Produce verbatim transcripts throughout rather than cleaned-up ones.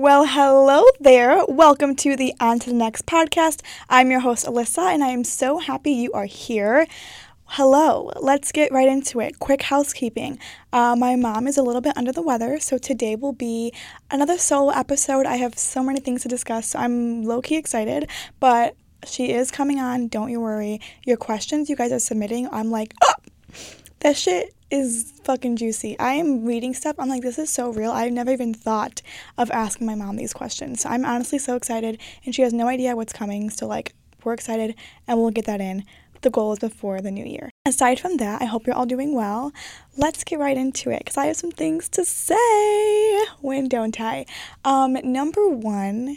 Well, hello there. Welcome to the On to the Next podcast. I'm your host, Alyssa, and I am so happy you are here. Hello. Let's get right into it. Quick housekeeping. Uh, my mom is a little bit under the weather, so today will be another solo episode. I have so many things to discuss, so I'm low-key excited, but she is coming on. Don't you worry. Your questions you guys are submitting, I'm like, oh, that shit is fucking juicy. I am reading stuff. I'm like, this is so real. I've never even thought of asking my mom these questions. So I'm honestly so excited, and she has no idea what's coming. So, like, we're excited, and we'll get that in. The goal is before the new year. Aside from that, I hope you're all doing well. Let's get right into it, because I have some things to say. When don't I? Um, number one,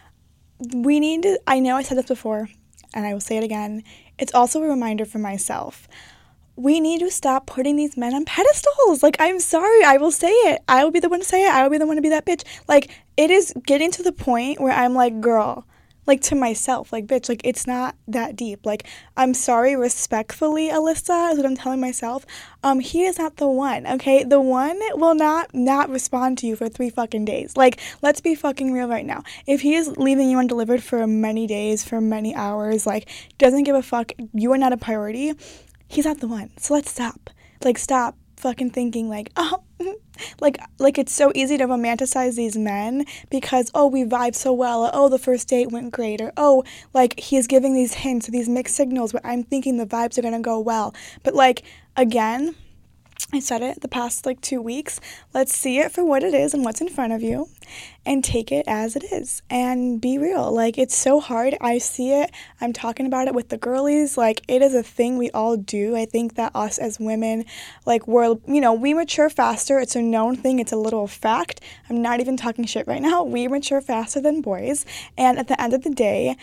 we need to, I know I said this before, and I will say it again. It's also a reminder for myself. We need to stop putting these men on pedestals. Like, I'm sorry, I will say it. I will be the one to say it. I will be the one to be that bitch. Like, it is getting to the point where I'm like, girl, like, to myself, like, bitch, like, it's not that deep. Like, I'm sorry, respectfully, Alyssa, is what I'm telling myself. Um, he is not the one, okay? The one will not not respond to you for three fucking days. Like, let's be fucking real right now. If he is leaving you undelivered for many days, for many hours, like, doesn't give a fuck, you are not a priority, he's not the one. So let's stop. Like, stop fucking thinking like, oh, like, like it's so easy to romanticize these men because, oh, we vibe so well. Or, oh, the first date went great. Or, oh, like, he's giving these hints or these mixed signals where I'm thinking the vibes are going to go well. But, like, again, I said it the past, like, two weeks. Let's see it for what it is and what's in front of you and take it as it is and be real. Like, it's so hard. I see it. I'm talking about it with the girlies. Like, it is a thing we all do. I think that us as women, like, we're, you know, we mature faster. It's a known thing. It's a literal fact. I'm not even talking shit right now. We mature faster than boys. And at the end of the day,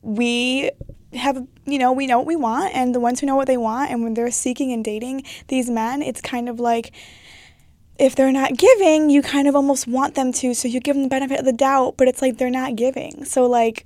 we have, you know, we know what we want, and the ones who know what they want, and when they're seeking and dating these men, it's kind of like, if they're not giving, you kind of almost want them to, so you give them the benefit of the doubt, but it's like they're not giving. So, like,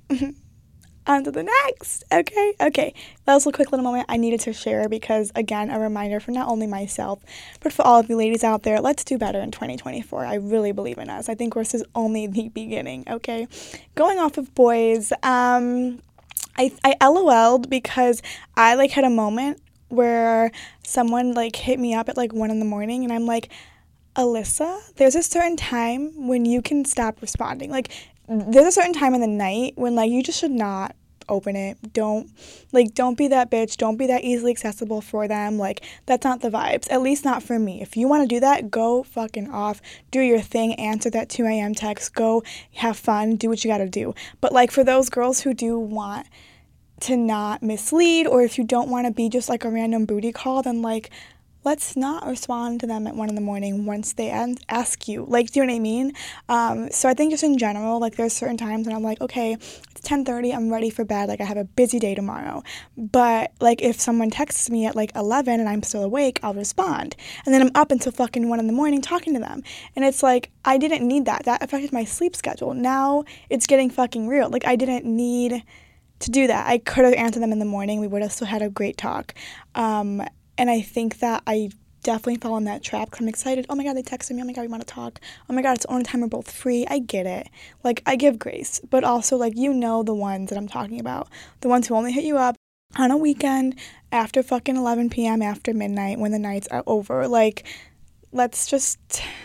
on to the next. Okay, okay. That was a quick little moment I needed to share because, again, a reminder for not only myself, but for all of you ladies out there, let's do better in twenty twenty-four. I really believe in us. I think this is only the beginning, okay? Going off of boys, um... I, I LOL'd because I, like, had a moment where someone, like, hit me up at, like, one in the morning, and I'm like, Alyssa, there's a certain time when you can stop responding. Like, there's a certain time in the night when, like, you just should not open it. Don't, like, don't be that bitch. Don't be that easily accessible for them. Like, that's not the vibes. At least not for me. If you want to do that, go fucking off. Do your thing. Answer that two a.m. text. Go have fun. Do what you gotta do. But, like, for those girls who do want to not mislead, or if you don't want to be just, like, a random booty call, then, like, let's not respond to them at one in the morning once they an- ask you. Like, do you know what I mean? Um, so I think just in general, like, there's certain times when I'm like, okay, it's ten thirty, I'm ready for bed, like, I have a busy day tomorrow. But, like, if someone texts me at, like, eleven and I'm still awake, I'll respond. And then I'm up until fucking one in the morning talking to them. And it's like, I didn't need that. That affected my sleep schedule. Now it's getting fucking real. Like, I didn't need to do that. I could have answered them in the morning. We would have still had a great talk. Um, And I think that I definitely fell in that trap because I'm excited. Oh, my God, they texted me. Oh, my God, we want to talk. Oh, my God, it's the only time we're both free. I get it. Like, I give grace. But also, like, you know the ones that I'm talking about. The ones who only hit you up on a weekend after fucking eleven p.m., after midnight, when the nights are over. Like, let's just...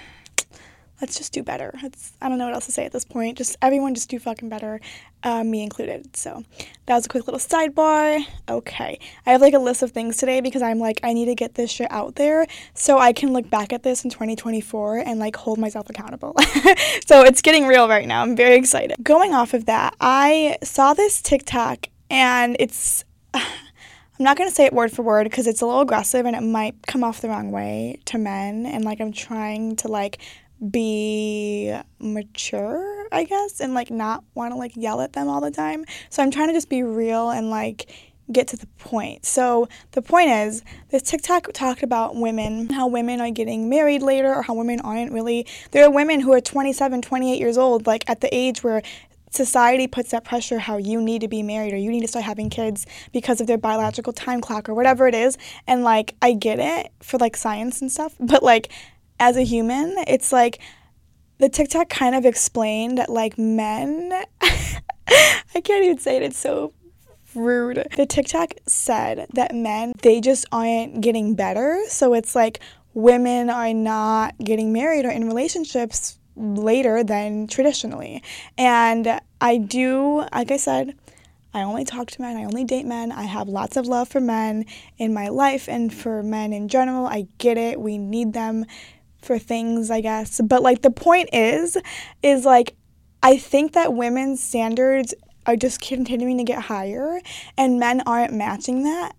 Let's just do better. It's, I don't know what else to say at this point. Just everyone just do fucking better, uh, me included. So that was a quick little sidebar. Okay. I have, like, a list of things today because I'm like, I need to get this shit out there so I can look back at this in twenty twenty-four and, like, hold myself accountable. So it's getting real right now. I'm very excited. Going off of that, I saw this TikTok and it's... I'm not going to say it word for word because it's a little aggressive and it might come off the wrong way to men. And, like, I'm trying to, like... be mature, I guess, and, like, not want to, like, yell at them all the time. So I'm trying to just be real and, like, get to the point. So the point is, this TikTok talked about women, how women are getting married later, or how women aren't really. There are women who are twenty-seven, twenty-eight years old, like, at the age where society puts that pressure how you need to be married or you need to start having kids because of their biological time clock or whatever it is. And, like, I get it for, like, science and stuff, but, like, as a human, it's like the TikTok kind of explained that, like, men, I can't even say it, it's so rude. The TikTok said that men, they just aren't getting better. So it's like women are not getting married or in relationships later than traditionally. And I do, like I said, I only talk to men, I only date men, I have lots of love for men in my life and for men in general. I get it, we need them for things, I guess. But, like, the point is, is, like, I think that women's standards are just continuing to get higher, and men aren't matching that.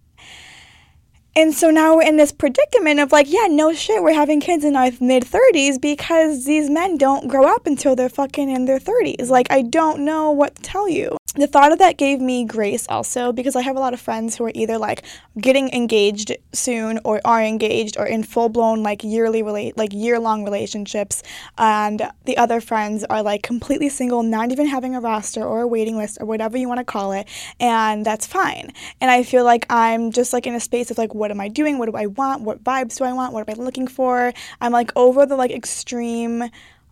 And so now we're in this predicament of, like, yeah, no shit, we're having kids in our mid-thirties because these men don't grow up until they're fucking in their thirties. Like, I don't know what to tell you. The thought of that gave me grace also, because I have a lot of friends who are either, like, getting engaged soon or are engaged or in full-blown, like, yearly, rela- like, year-long relationships, and the other friends are, like, completely single, not even having a roster or a waiting list or whatever you want to call it, and that's fine. And I feel like I'm just, like, in a space of, like, what am I doing? What do I want? What vibes do I want? What am I looking for? I'm, like, over the, like, extreme...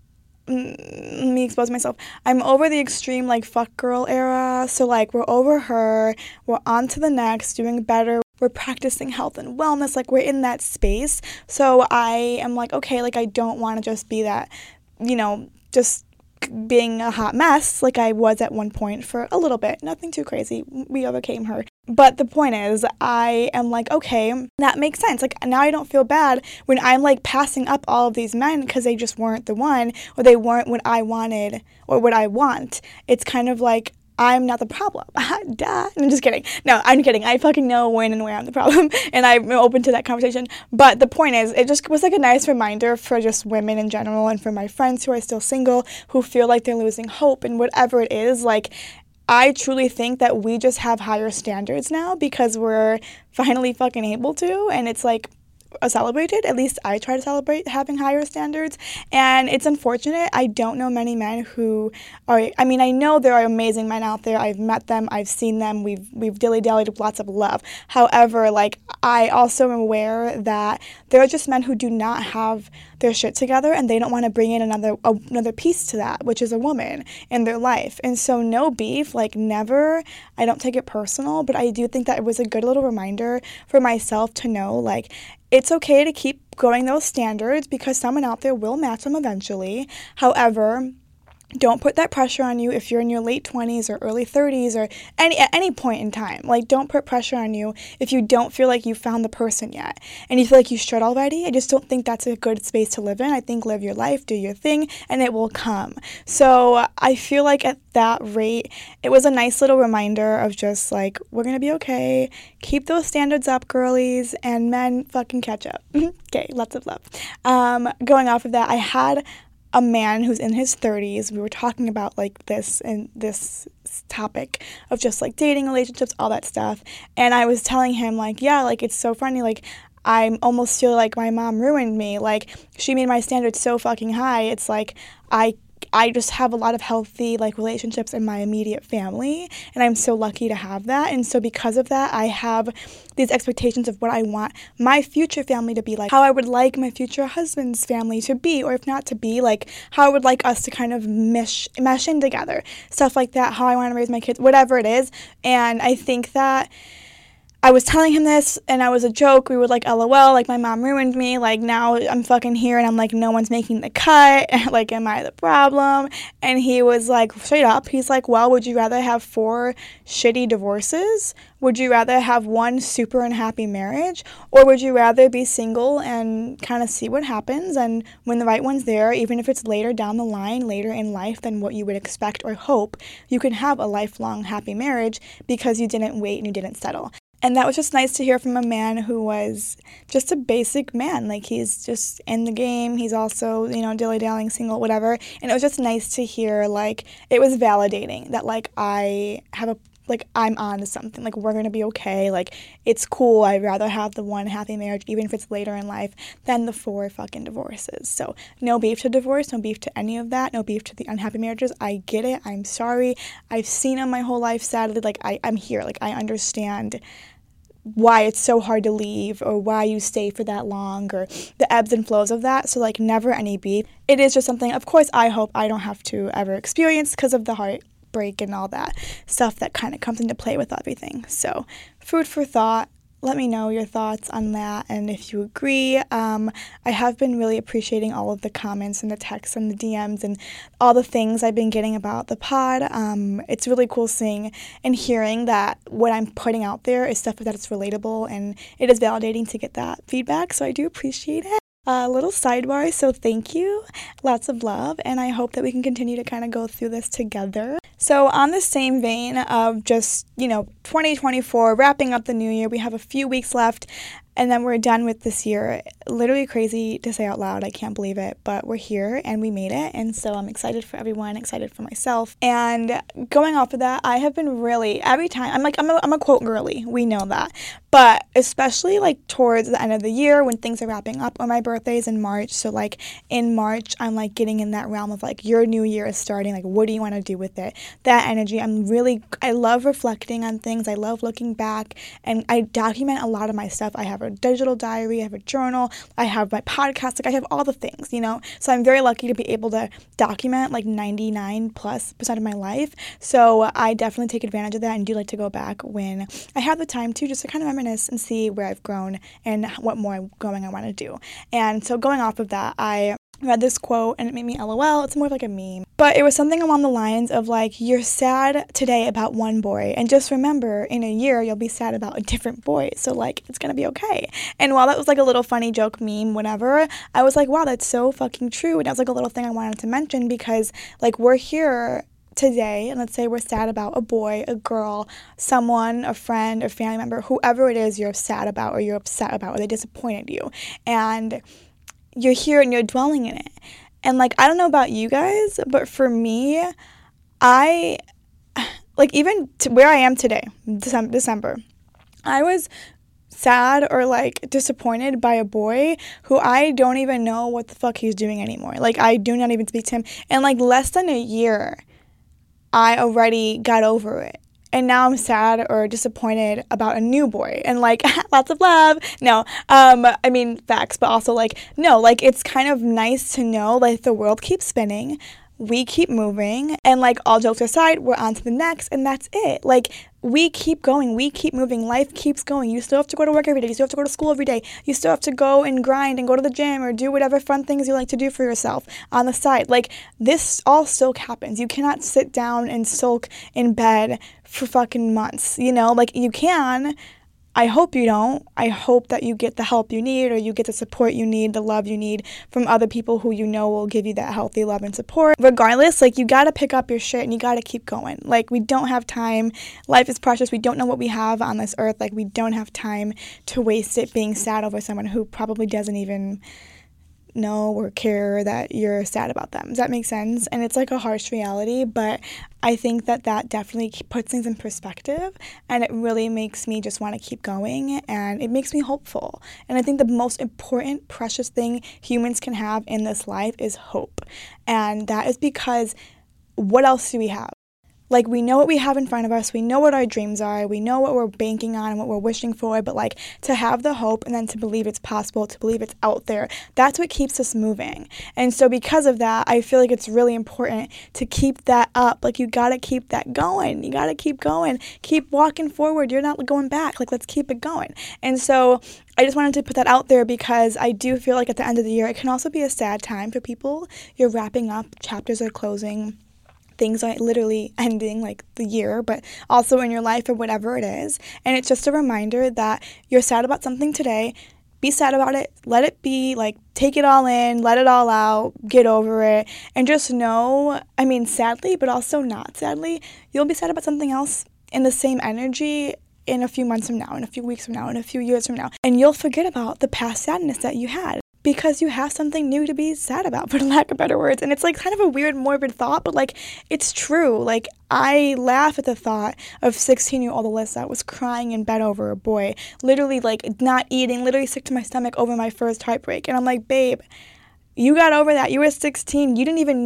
let me expose myself. I'm over the extreme, like, fuck girl era. So, like, we're over her. We're on to the next, doing better. We're practicing health and wellness. Like, we're in that space. So I am like, okay, like, I don't want to just be that, you know, just being a hot mess like I was at one point for a little bit. Nothing too crazy. We overcame her. But the point is, I am like, okay, that makes sense. Like, now I don't feel bad when I'm, like, passing up all of these men because they just weren't the one, or they weren't what I wanted or what I want. It's kind of like, I'm not the problem. Duh. I'm just kidding. No, I'm kidding. I fucking know when and where I'm the problem, and I'm open to that conversation. But the point is, it just was, like, a nice reminder for just women in general and for my friends who are still single, who feel like they're losing hope and whatever it is. Like, I truly think that we just have higher standards now because we're finally fucking able to, and it's, like, celebrated. At least I try to celebrate having higher standards, and it's unfortunate. I don't know many men who are, I mean, I know there are amazing men out there. I've met them, I've seen them, we've we've dilly-dallied with lots of love. However, like, I also am aware that there are just men who do not have their shit together, and they don't want to bring in another a, another piece to that, which is a woman in their life. And so no beef, like, never. I don't take it personal, but I do think that it was a good little reminder for myself to know, like, it's okay to keep growing those standards because someone out there will match them eventually. However, don't put that pressure on you if you're in your late twenties or early thirties or any at any point in time. Like, don't put pressure on you if you don't feel like you found the person yet and you feel like you should already. I just don't think that's a good space to live in. I think live your life, do your thing, and it will come. So I feel like at that rate, it was a nice little reminder of just, like, we're going to be okay. Keep those standards up, girlies, and men, fucking catch up. Okay, lots of love. Um, going off of that, I had a man who's in his thirties. We were talking about, like, this and this topic of just, like, dating, relationships, all that stuff. And I was telling him, like, yeah, like, it's so funny. Like, I almost feel like my mom ruined me. Like, she made my standards so fucking high. It's like I I just have a lot of healthy, like, relationships in my immediate family, and I'm so lucky to have that. And so because of that, I have these expectations of what I want my future family to be like, how I would like my future husband's family to be, or if not to be, like, how I would like us to kind of mesh, mesh in together, stuff like that, how I want to raise my kids, whatever it is. And I think that I was telling him this, and I was a joke. We would, like, LOL, like, my mom ruined me. Like, now I'm fucking here, and I'm like, no one's making the cut. Like, am I the problem? And he was like, straight up, he's like, well, would you rather have four shitty divorces? Would you rather have one super unhappy marriage? Or would you rather be single and kind of see what happens? And when the right one's there, even if it's later down the line, later in life than what you would expect or hope, you can have a lifelong happy marriage because you didn't wait and you didn't settle. And that was just nice to hear from a man who was just a basic man. Like, he's just in the game. He's also, you know, dilly-dallying, single, whatever. And it was just nice to hear, like, it was validating that, like, I have a, like, I'm on to something. Like, we're going to be okay. Like, it's cool. I'd rather have the one happy marriage, even if it's later in life, than the four fucking divorces. So no beef to divorce, no beef to any of that, no beef to the unhappy marriages. I get it. I'm sorry. I've seen them my whole life, sadly. Like, I, I'm here. Like, I understand why it's so hard to leave or why you stay for that long or the ebbs and flows of that. So like never any beef. It is just something, of course, I hope I don't have to ever experience because of the heartbreak and all that stuff that kind of comes into play with everything. So food for thought. Let me know your thoughts on that and if you agree. Um, I have been really appreciating all of the comments and the texts and the D Ms and all the things I've been getting about the pod. Um, it's really cool seeing and hearing that what I'm putting out there is stuff that is relatable, and it is validating to get that feedback, so I do appreciate it. A uh, little sidebar, so thank you, lots of love, and I hope that we can continue to kind of go through this together. So on the same vein of just, you know, twenty twenty-four, wrapping up the new year, we have a few weeks left, and then we're done with this year. Literally crazy to say out loud, I can't believe it, but we're here and we made it, and so I'm excited for everyone, excited for myself. And going off of that, I have been really, every time, I'm like, I'm a, I'm a quote girly, we know that, but especially like towards the end of the year when things are wrapping up, or my birthday's in March, so like in March, I'm like getting in that realm of like, your new year is starting, like what do you want to do with it? That energy, I'm really, I love reflecting on things, I love looking back, and I document a lot of my stuff. I have a digital diary, I have a journal, I have my podcast, like I have all the things, you know, so I'm very lucky to be able to document like ninety-nine plus percent of my life, so I definitely take advantage of that and do like to go back when I have the time to, just to kind of reminisce and see where I've grown and what more growing I want to do. And so going off of that, I read this quote and it made me LOL. It's more of like a meme, but it was something along the lines of like, you're sad today about one boy, and just remember in a year you'll be sad about a different boy, so like it's gonna be okay. And while that was like a little funny joke, meme, whatever, I was like, wow, that's so fucking true. And that was like a little thing I wanted to mention, because like we're here today, and let's say we're sad about a boy, a girl, someone, a friend, a family member, whoever it is you're sad about or you're upset about or they disappointed you, and you're here and you're dwelling in it. And like, I don't know about you guys, but for me, I, like even to where I am today, December, December, I was sad or like disappointed by a boy who I don't even know what the fuck he's doing anymore. Like I do not even speak to him. And like less than a year, I already got over it. And now I'm sad or disappointed about a new boy, and like lots of love. No, um, I mean facts, but also like no, like it's kind of nice to know like the world keeps spinning, we keep moving, and like all jokes aside, we're on to the next, and that's it. Like we keep going, we keep moving, life keeps going. You still have to go to work every day, you still have to go to school every day, you still have to go and grind and go to the gym or do whatever fun things you like to do for yourself on the side. Like this all still happens. You cannot sit down and sulk in bed for fucking months, you know? Like you can, I hope you don't. I hope that you get the help you need, or you get the support you need, the love you need from other people who you know will give you that healthy love and support. Regardless, like you gotta pick up your shit and you gotta keep going. Like we don't have time. Life is precious. We don't know what we have on this earth. Like we don't have time to waste it being sad over someone who probably doesn't even know or care that you're sad about them. Does that make sense? And it's like a harsh reality, but I think that that definitely puts things in perspective, and it really makes me just want to keep going, and it makes me hopeful. And I think the most important, precious thing humans can have in this life is hope. And that is because what else do we have? Like, we know what we have in front of us, we know what our dreams are, we know what we're banking on and what we're wishing for, but like to have the hope and then to believe it's possible, to believe it's out there, that's what keeps us moving. And so because of that, I feel like it's really important to keep that up. Like, you gotta keep that going. You gotta keep going. Keep walking forward. You're not going back. Like, let's keep it going. And so I just wanted to put that out there because I do feel like at the end of the year, it can also be a sad time for people. You're wrapping up, chapters are closing, things are literally ending, like the year, but also in your life or whatever it is. And it's just a reminder that you're sad about something today. Be sad about it. Let it be, like, take it all in, let it all out, get over it. And just know, I mean, sadly, but also not sadly, you'll be sad about something else in the same energy in a few months from now, in a few weeks from now, in a few years from now. And you'll forget about the past sadness that you had, because you have something new to be sad about, for lack of better words. And it's like kind of a weird, morbid thought, but like it's true. Like, I laugh at the thought of sixteen-year-old Alyssa was crying in bed over a boy, literally like not eating, literally sick to my stomach over my first heartbreak. And I'm like, babe, you got over that. You were sixteen. You didn't even know.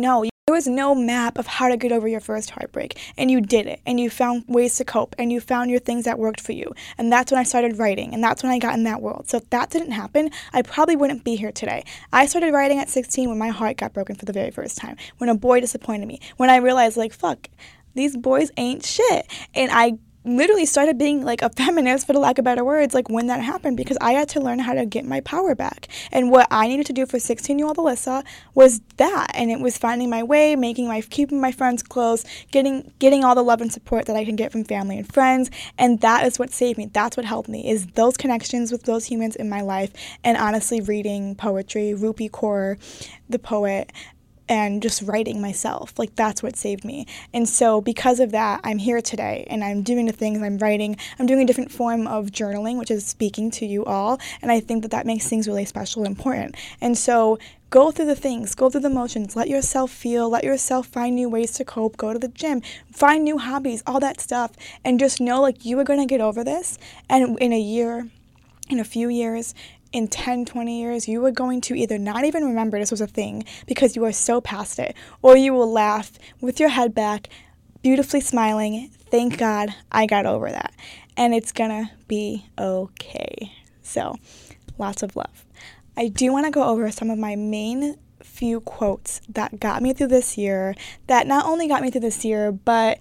There was no map of how to get over your first heartbreak, and you did it, and you found ways to cope, and you found your things that worked for you, and that's when I started writing, and that's when I got in that world. So if that didn't happen, I probably wouldn't be here today. I started writing at sixteen when my heart got broken for the very first time, when a boy disappointed me, when I realized, like, fuck, these boys ain't shit, and I literally started being like a feminist, for the lack of better words, like when that happened, because I had to learn how to get my power back. And what I needed to do for sixteen-year-old Alyssa was that, and it was finding my way, making my, keeping my friends close, getting getting all the love and support that I can get from family and friends, and that is what saved me. That's what helped me, is those connections with those humans in my life, and honestly reading poetry, Rupi Kaur, the poet, and just writing myself. Like, that's what saved me. And so because of that, I'm here today, and I'm doing the things, I'm writing, I'm doing a different form of journaling, which is speaking to you all, and I think that that makes things really special and important. And so go through the things, go through the motions, let yourself feel, let yourself find new ways to cope, go to the gym, find new hobbies, all that stuff, and just know, like, you are going to get over this, and in a year, in a few years, in ten, twenty years, you are going to either not even remember this was a thing because you are so past it, or you will laugh with your head back, beautifully smiling, thank God I got over that. And it's gonna be okay. So, lots of love. I do want to go over some of my main few quotes that got me through this year, that not only got me through this year, but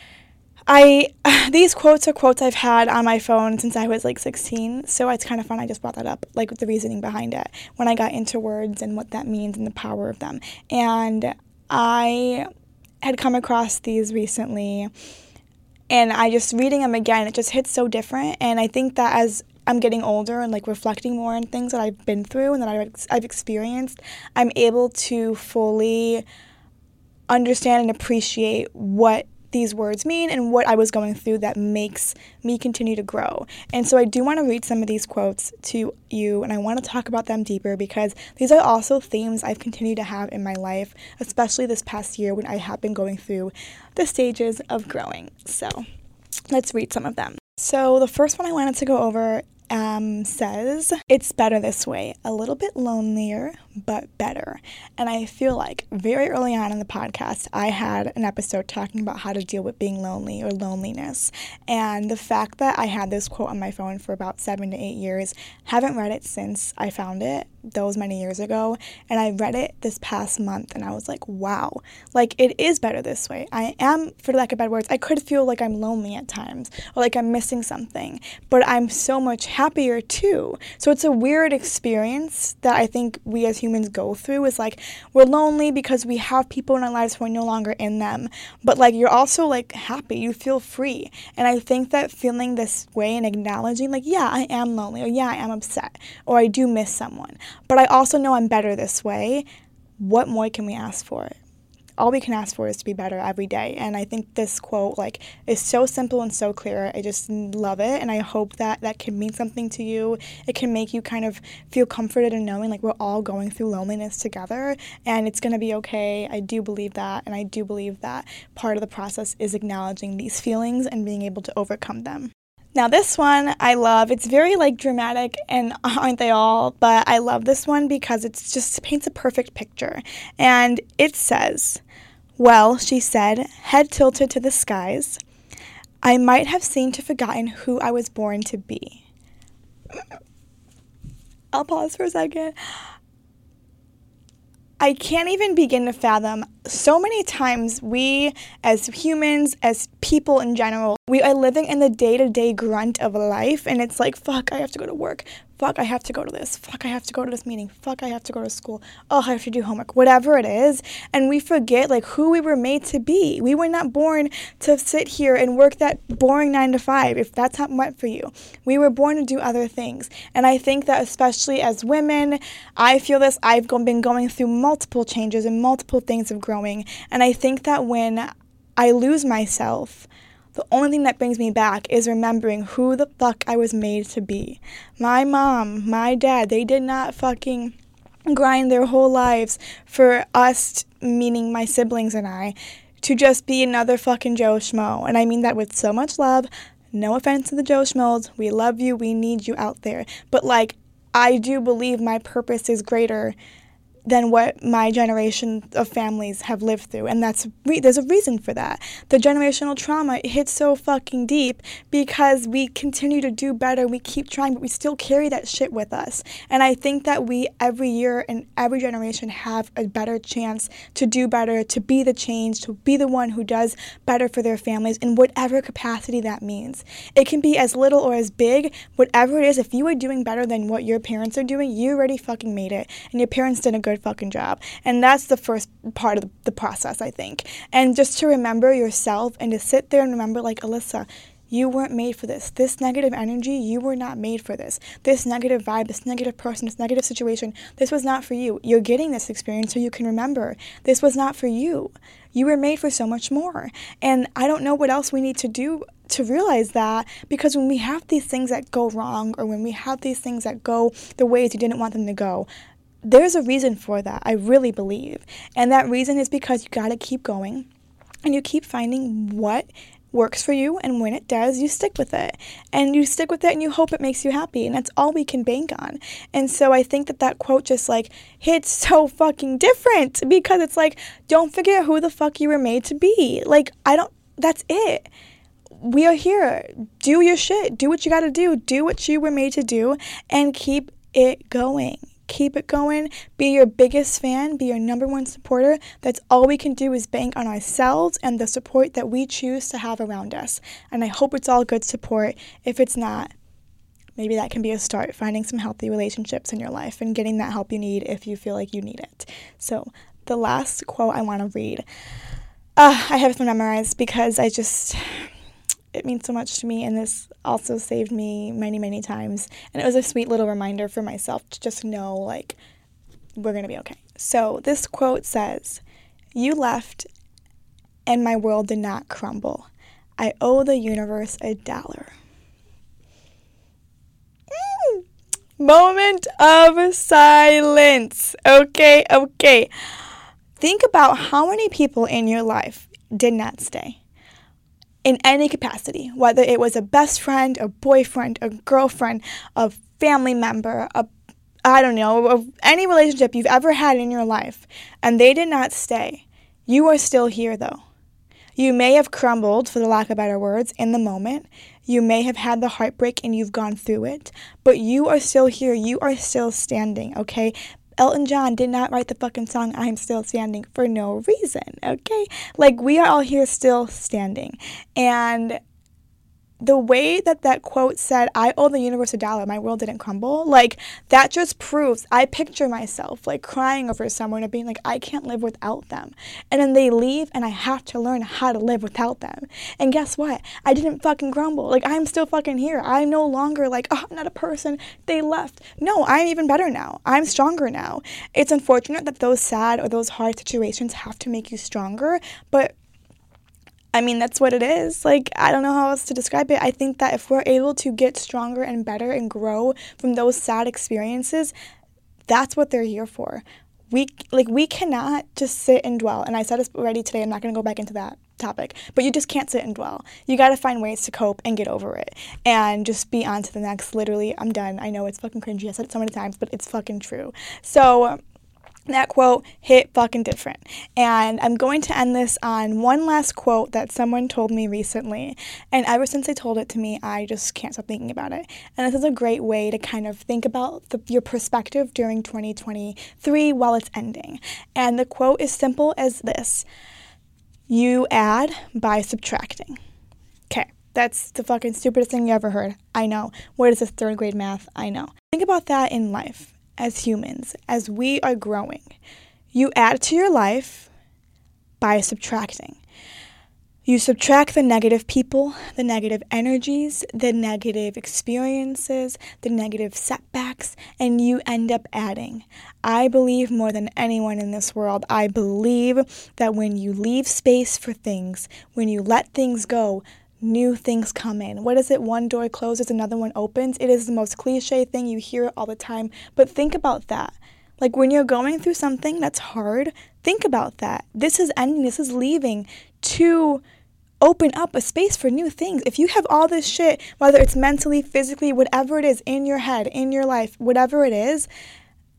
I, these quotes are quotes I've had on my phone since I was like sixteen, so it's kind of fun I just brought that up, like the reasoning behind it, when I got into words and what that means and the power of them. And I had come across these recently, and I just, reading them again, it just hits so different, and I think that as I'm getting older and like reflecting more on things that I've been through and that I've, I've experienced, I'm able to fully understand and appreciate what these words mean and what I was going through that makes me continue to grow. And so I do want to read some of these quotes to you, and I want to talk about them deeper because these are also themes I've continued to have in my life, especially this past year when I have been going through the stages of growing. So let's read some of them. So the first one I wanted to go over um, says, "It's better this way, a little bit lonelier, but better." And I feel like very early on in the podcast, I had an episode talking about how to deal with being lonely or loneliness. And the fact that I had this quote on my phone for about seven to eight years, haven't read it since I found it those many years ago. And I read it this past month and I was like, wow, like it is better this way. I am, for lack of bad words, I could feel like I'm lonely at times or like I'm missing something, but I'm so much happier too. So it's a weird experience that I think we as humans go through, is like we're lonely because we have people in our lives who are no longer in them, but like you're also like happy, you feel free. And I think that feeling this way and acknowledging like, yeah, I am lonely, or yeah, I am upset, or I do miss someone, but I also know I'm better this way. What more can we ask for? All we can ask for is to be better every day. And I think this quote like is so simple and so clear. I just love it, and I hope that that can mean something to you. It can make you kind of feel comforted in knowing like we're all going through loneliness together, and it's going to be okay. I do believe that, and I do believe that part of the process is acknowledging these feelings and being able to overcome them. Now this one I love. It's very like dramatic, and aren't they all? But I love this one because it's just paints a perfect picture. And it says, "Well," she said, head tilted to the skies, "I might have seemed to forgotten who I was born to be." I'll pause for a second. I can't even begin to fathom so many times we as humans, as people in general, we are living in the day-to-day grunt of life, and it's like, fuck, I have to go to work. Fuck, I have to go to this. Fuck, I have to go to this meeting. Fuck, I have to go to school. Oh, I have to do homework. Whatever it is. And we forget, like, who we were made to be. We were not born to sit here and work that boring nine to five, if that's not meant for you. We were born to do other things. And I think that especially as women, I feel this. I've been going through multiple changes and multiple things of growing. And I think that when I lose myself, the only thing that brings me back is remembering who the fuck I was made to be. My mom, my dad, they did not fucking grind their whole lives for us, meaning my siblings and I, to just be another fucking Joe Schmo. And I mean that with so much love. No offense to the Joe Schmoes. We love you. We need you out there. But like, I do believe my purpose is greater than what my generation of families have lived through. And that's re- there's a reason for that. The generational trauma hits so fucking deep because we continue to do better. We keep trying, but we still carry that shit with us. And I think that we, every year and every generation, have a better chance to do better, to be the change, to be the one who does better for their families in whatever capacity that means. It can be as little or as big, whatever it is. If you are doing better than what your parents are doing, you already fucking made it. And your parents did a good fucking job. And that's the first part of the process, I think. And just to remember yourself and to sit there and remember, like, Alyssa, you weren't made for this. This negative energy, you were not made for this. This negative vibe, this negative person, this negative situation, this was not for you. You're getting this experience so you can remember this was not for you. You were made for so much more. And I don't know what else we need to do to realize that, because when we have these things that go wrong, or when we have these things that go the ways you didn't want them to go, there's a reason for that, I really believe. And that reason is because you got to keep going and you keep finding what works for you, and when it does, you stick with it. And you stick with it and you hope it makes you happy, and that's all we can bank on. And so I think that that quote just like hits so fucking different, because it's like, don't forget who the fuck you were made to be. Like, I don't, that's it. We are here. Do your shit. Do what you got to do. Do what you were made to do and keep it going. Keep it going. Be your biggest fan. Be your number one supporter. That's all we can do, is bank on ourselves and the support that we choose to have around us. And I hope it's all good support. If it's not, maybe that can be a start, finding some healthy relationships in your life and getting that help you need if you feel like you need it. So the last quote I want to read, uh, I have it memorized because I just... it means so much to me, and this also saved me many, many times. And it was a sweet little reminder for myself to just know, like, we're going to be okay. So this quote says, "You left and my world did not crumble. I owe the universe a dollar." Mm. Moment of silence. Okay, okay. Think about how many people in your life did not stay. In any capacity, whether it was a best friend, a boyfriend, a girlfriend, a family member, a, I don't know, a, any relationship you've ever had in your life, and they did not stay. You are still here, though. You may have crumbled, for the lack of better words, in the moment. You may have had the heartbreak and you've gone through it, but you are still here. You are still standing, okay? Elton John did not write the fucking song "I'm Still Standing" for no reason, okay? Like, we are all here still standing. And the way that that quote said, "I owe the universe a dollar, my world didn't crumble," like, that just proves, I picture myself, like, crying over someone and being like, I can't live without them. And then they leave, and I have to learn how to live without them. And guess what? I didn't fucking crumble. Like, I'm still fucking here. I'm no longer like, oh, I'm not a person. They left. No, I'm even better now. I'm stronger now. It's unfortunate that those sad or those hard situations have to make you stronger, but I mean, that's what it is. Like, I don't know how else to describe it. I think that if we're able to get stronger and better and grow from those sad experiences, that's what they're here for. We, like, we cannot just sit and dwell. And I said this already today. I'm not going to go back into that topic. But you just can't sit and dwell. You got to find ways to cope and get over it. And just be on to the next. Literally, I'm done. I know it's fucking cringy. I said it so many times, but it's fucking true. So that quote hit fucking different. And I'm going to end this on one last quote that someone told me recently. And ever since they told it to me, I just can't stop thinking about it. And this is a great way to kind of think about the, your perspective during twenty twenty-three while it's ending. And the quote is simple as this: "You add by subtracting." Okay, that's the fucking stupidest thing you ever heard. I know. What is this, third grade math? I know. Think about that in life. As humans, as we are growing, you add to your life by subtracting. You subtract the negative people, the negative energies, the negative experiences, the negative setbacks, and you end up adding. I believe more than anyone in this world, I believe that when you leave space for things, when you let things go, new things come in. What is it? One door closes, another one opens. It is the most cliche thing. You hear it all the time. But think about that. Like, when you're going through something that's hard, think about that. This is ending. This is leaving to open up a space for new things. If you have all this shit, whether it's mentally, physically, whatever it is in your head, in your life, whatever it is,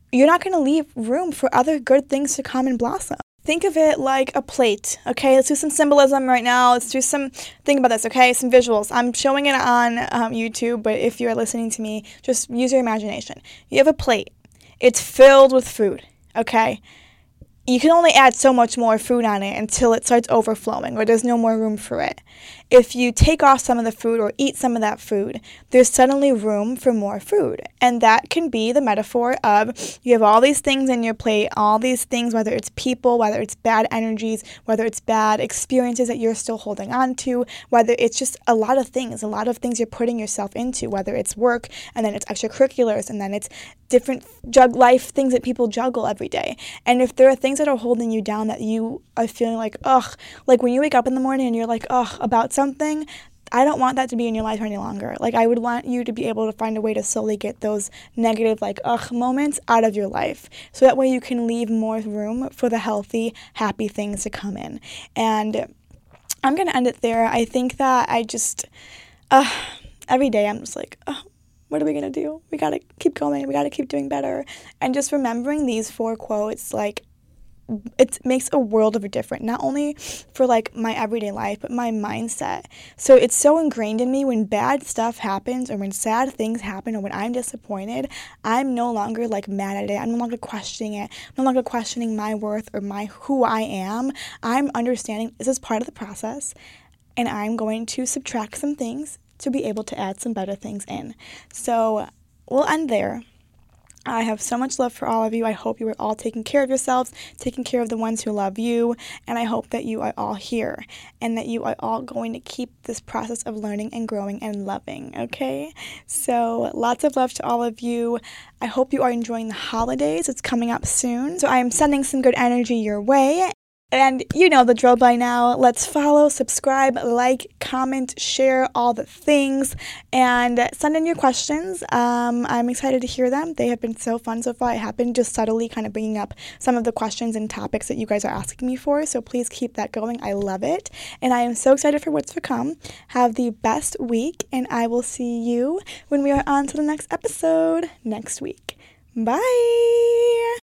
you're not going to leave room for other good things to come and blossom. Think of it like a plate, okay? Let's do some symbolism right now. Let's do some, think about this, okay? Some visuals. I'm showing it on um, YouTube, but if you're listening to me, just use your imagination. You have a plate. It's filled with food, okay? You can only add so much more food on it until it starts overflowing or there's no more room for it. If you take off some of the food or eat some of that food, there's suddenly room for more food. And that can be the metaphor of you have all these things in your plate, all these things, whether it's people, whether it's bad energies, whether it's bad experiences that you're still holding on to, whether it's just a lot of things, a lot of things you're putting yourself into, whether it's work and then it's extracurriculars and then it's different jug life things that people juggle every day. And if there are things that are holding you down that you are feeling like, ugh, like when you wake up in the morning and you're like, ugh, about something, I don't want that to be in your life any longer. Like, I would want you to be able to find a way to slowly get those negative, like, ugh moments out of your life. So that way you can leave more room for the healthy, happy things to come in. And I'm going to end it there. I think that I just, uh, every day I'm just like, oh, what are we going to do? We got to keep going. We got to keep doing better. And just remembering these four quotes, like, it makes a world of a difference, not only for like my everyday life, but my mindset. So it's so ingrained in me when bad stuff happens or when sad things happen or when I'm disappointed, I'm no longer like mad at it. I'm no longer questioning it. I'm no longer questioning my worth or my who I am. I'm understanding this is part of the process and I'm going to subtract some things to be able to add some better things in. So we'll end there. I have so much love for all of you. I hope you are all taking care of yourselves, taking care of the ones who love you, and I hope that you are all here and that you are all going to keep this process of learning and growing and loving, okay? So lots of love to all of you. I hope you are enjoying the holidays. It's coming up soon, so I am sending some good energy your way. And you know the drill by now. Let's follow, subscribe, like, comment, share, all the things, and send in your questions. Um, I'm excited to hear them. They have been so fun so far. I have been just subtly kind of bringing up some of the questions and topics that you guys are asking me for, so please keep that going. I love it, and I am so excited for what's to come. Have the best week, and I will see you when we are on to the next episode next week. Bye!